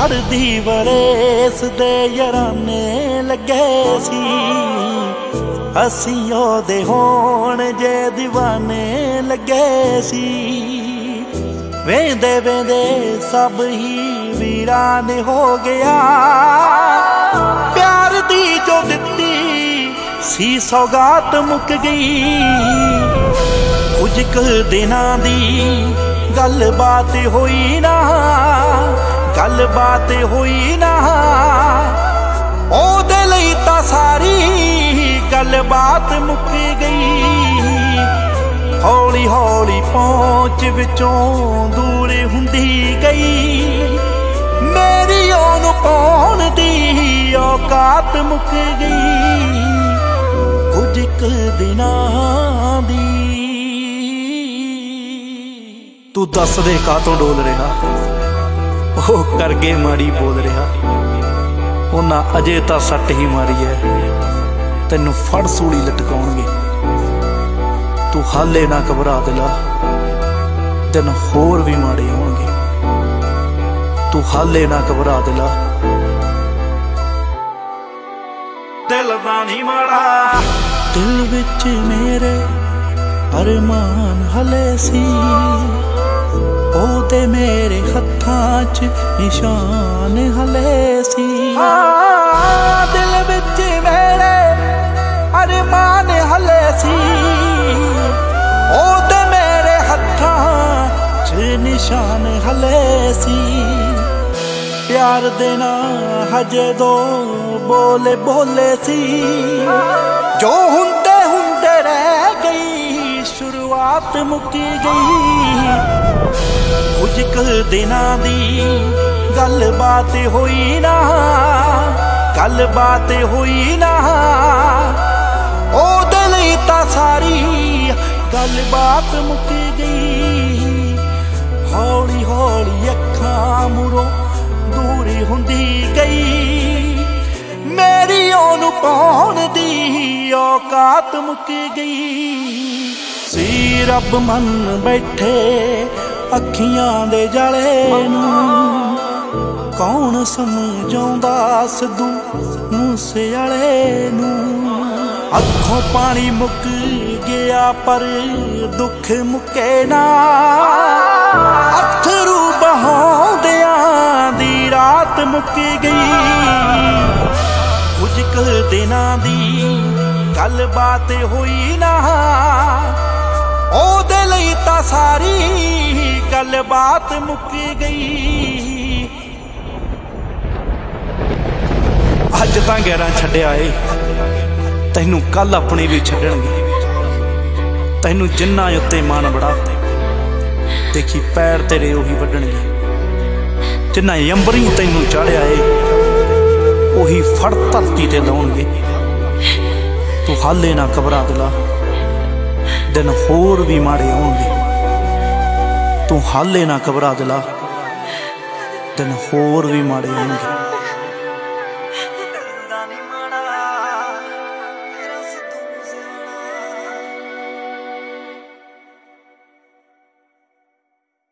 ਪੜਦੀ ਵਰੇਸ ਦੇ ਯਾਰਾਨੇ ਲੱਗੇ ਸੀ ਅਸੀਂ ਉਹਦੇ ਹੋਣ ਜੇ ਦੀਵਾਨੇ ਲੱਗੇ ਸੀ ਵੇਂਦੇ ਵੇਂਦੇ ਸਭ ਹੀ ਵੀਰਾਨ ਹੋ ਗਿਆ ਪਿਆਰ ਦੀ ਜੋ ਦਿੱਤੀ ਸੀ ਸੌਗਾਤ ਮੁੱਕ ਗਈ ਕੁਝ ਕੁ ਦਿਨਾਂ ਦੀ ਗੱਲਬਾਤ ਹੋਈ ਨਾ ਗੱਲਬਾਤ ਹੋਈ ਨਾ ਉਹਦੇ ਲਈ ਤਾਂ ਸਾਰੀ ਗੱਲਬਾਤ ਮੁੱਕ ਗਈ ਹੌਲੀ ਹੌਲੀ ਪਹੁੰਚ ਵਿੱਚੋਂ ਦੂਰ ਹੁੰਦੀ ਗਈ ਮੇਰੀ ਉਹਨੂੰ ਪਾਉਣ ਦੀ ਔਕਾਤ ਮੁੱਕ ਗਈ ਕੁਝ ਕੁ ਦਿਨਾਂ ਦੀ ਤੂੰ ਦੱਸ ਦੇ ਕਾਤੋਂ ਡੋਲ ਰਿਹਾ ਉਹ ਕਰਗੇ ਮਾੜੀ ਬੋਲ ਰਿਹਾ ਉਹਨਾਂ ਅਜੇ ਤਾਂ ਸੱਟ ਹੀ ਮਾਰੀ ਐ ਤੈਨੂੰ ਫੜ ਸੂਲੀ ਲਟਕਾਉਣਗੇ ਤੂੰ ਹਾਲੇ ਨਾ ਘਬਰਾ ਦਿਲਾ ਦਿਨ ਹੋਰ ਵੀ ਮਾੜੇ ਆਉਣਗੇ ਤੂੰ ਹਾਲੇ ਨਾ ਘਬਰਾ ਦਿਲਾ ਦਿਲ ਦਾ ਨਹੀਂ ਮਾੜਾ ਦਿਲ ਵਿੱਚ ਮੇਰੇ ਅਰਮਾਨ ਹਲੇ ਸੀ ਉਹਦੇ ਮੇਰੇ ਹੱਥਾਂ 'ਚ ਨਿਸ਼ਾਨ ਹਲੇ ਸੀ ਦਿਲ ਵਿੱਚ ਮੇਰੇ ਅਰਮਾਨ ਹਲੇ ਸੀ ਉਹਦੇ ਮੇਰੇ ਹੱਥਾਂ 'ਚ ਨਿਸ਼ਾਨ ਹਲੇ ਸੀ ਪਿਆਰ ਦੇ ਨਾਲ ਹਜੇ ਦੋ ਬੋਲੇ ਬੋਲੇ ਸੀ ਜੋ ਹੁੰਦੇ ਹੁੰਦੇ ਰਹਿ ਗਈ ਸ਼ੁਰੂਆਤ ਮੁੱਕੀ ਗਈ ਕੁਝ ਕੁ ਦਿਨਾਂ ਦੀ ਗੱਲਬਾਤ ਹੋਈ ਨਾ ਗੱਲਬਾਤ ਹੋਈ ਨਾ ਉਹਦੇ ਲਈ ਤਾਂ ਸਾਰੀ ਗੱਲਬਾਤ ਮੁੱਕ ਗਈ ਹੌਲੀ ਹੌਲੀ ਅੱਖਾਂ ਮੂਹਰੋਂ ਦੂਰ ਹੁੰਦੀ ਗਈ ਮੇਰੀ ਉਹਨੂੰ ਪਾਉਣ ਦੀ ਔਕਾਤ ਮੁੱਕ ਗਈ ਸੀ ਰੱਬ ਮੰਨ ਬੈਠੇ ਅੱਖੀਆਂ ਦੇ ਜਾਲੇ ਨੂੰ ਕੌਣ ਸਮਝਾਉਂਦਾ ਸਿੱਧੂ ਮੂਸੇਵਾਲੇ ਨੂੰ ਅੱਖੋਂ ਪਾਣੀ ਮੁੱਕ ਗਿਆ ਪਰ ਦੁੱਖ ਮੁੱਕੇ ਨਾ ਅੱਥਰੂ ਬਹਾਉਂਦਿਆਂ ਦੀ ਰਾਤ ਮੁੱਕ ਗਈ ਕੁਝ ਕੁ ਦਿਨਾਂ ਦੀ ਗੱਲਬਾਤ ਹੋਈ ਨਾ ਉਹਦੇ ਲਈ ਤਾਂ ਸਾਰੀ ਗੱਲਬਾਤ ਮੁੱਕ ਗਈ ਅੱਜ ਤਾਂ ਗੈਰਾਂ ਛੱਡਿਆ ਏ ਤੈਨੂੰ ਕੱਲ ਆਪਣੇ ਵੀ ਛੱਡਣਗੇ ਤੈਨੂੰ ਜਿੰਨਾ ਉੱਤੇ ਮਾਣ ਬੜਾ ਦੇਖੀ ਪੈਰ ਤੇਰੇ ਉਹੀ ਵੱਢਣਗੇ ਜਿੰਨਾ ਅੰਬਰੀ ਤੈਨੂੰ ਚਾੜਿਆ ਏ ਉਹੀ ਫੜ ਧਰਤੀ ਤੇ ਲਾਉਣਗੇ ਤੂੰ ਹਾਲੇ ਨਾ ਘਬਰਾ ਦਿਲਾ ਦਿਨ ਹੋਰ ਵੀ ਮਾੜੇ ਆਉਣਗੇ ਤੂੰ ਹਾਲੇ ਨਾ ਘਬਰਾ ਦਿਲਾ ਦਿਨ ਹੋਰ ਵੀ ਮਾੜੇ ਆਉਣਗੇ